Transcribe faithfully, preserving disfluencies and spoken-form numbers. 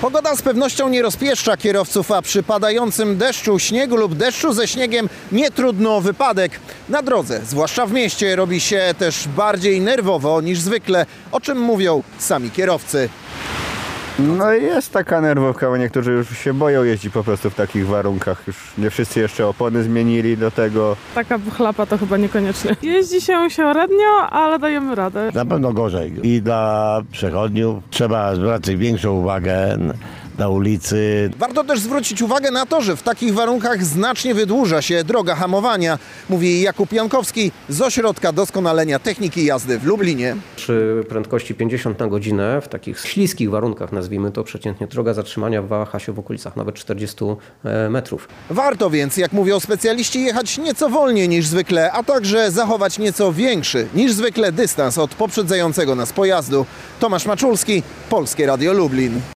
Pogoda z pewnością nie rozpieszcza kierowców, a przy padającym deszczu, śniegu lub deszczu ze śniegiem nie trudno o wypadek. Na drodze, zwłaszcza w mieście, robi się też bardziej nerwowo niż zwykle, o czym mówią sami kierowcy. No i jest taka nerwowka, bo niektórzy już się boją jeździć po prostu w takich warunkach. Już nie wszyscy jeszcze opony zmienili do tego. Taka chlapa to chyba niekoniecznie. Jeździ się średnio, ale dajemy radę. Na pewno gorzej. I dla przechodniów trzeba zwracać większą uwagę na ulicy. Warto też zwrócić uwagę na to, że w takich warunkach znacznie wydłuża się droga hamowania, mówi Jakub Jankowski z Ośrodka Doskonalenia Techniki Jazdy w Lublinie. Przy prędkości pięćdziesiąt na godzinę, w takich śliskich warunkach, nazwijmy to, przeciętnie droga zatrzymania waha się w okolicach nawet czterdziestu metrów. Warto więc, jak mówią specjaliści, jechać nieco wolniej niż zwykle, a także zachować nieco większy niż zwykle dystans od poprzedzającego nas pojazdu. Tomasz Maczulski, Polskie Radio Lublin.